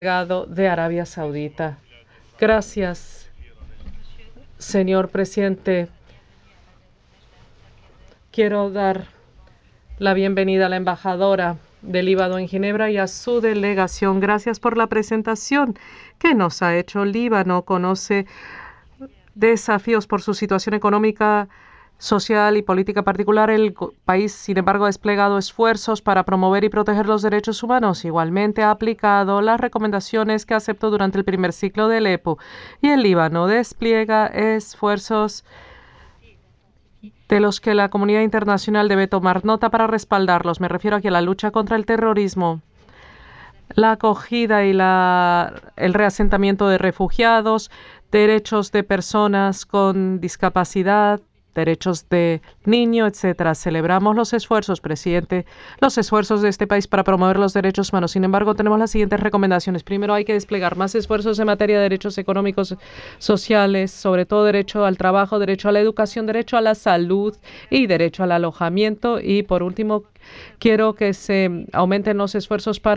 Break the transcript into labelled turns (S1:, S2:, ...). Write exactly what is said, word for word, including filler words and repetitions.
S1: Delegado de Arabia Saudita. Gracias, señor presidente. Quiero dar la bienvenida a la embajadora del Líbano en Ginebra y a su delegación. Gracias por la presentación que nos ha hecho. Líbano conoce desafíos por su situación económica, social y política particular. El país, sin embargo, ha desplegado esfuerzos para promover y proteger los derechos humanos. Igualmente ha aplicado las recomendaciones que aceptó durante el primer ciclo del E P U. Y el Líbano despliega esfuerzos de los que la comunidad internacional debe tomar nota para respaldarlos. Me refiero aquí a la lucha contra el terrorismo, la acogida y la, el reasentamiento de refugiados, derechos de personas con discapacidad, derechos de niño, etcétera. Celebramos los esfuerzos, presidente, los esfuerzos de este país para promover los derechos humanos. Sin embargo, tenemos las siguientes recomendaciones. Primero, hay que desplegar más esfuerzos en materia de derechos económicos, sociales, sobre todo derecho al trabajo, derecho a la educación, derecho a la salud y derecho al alojamiento. Y por último, quiero que se aumenten los esfuerzos para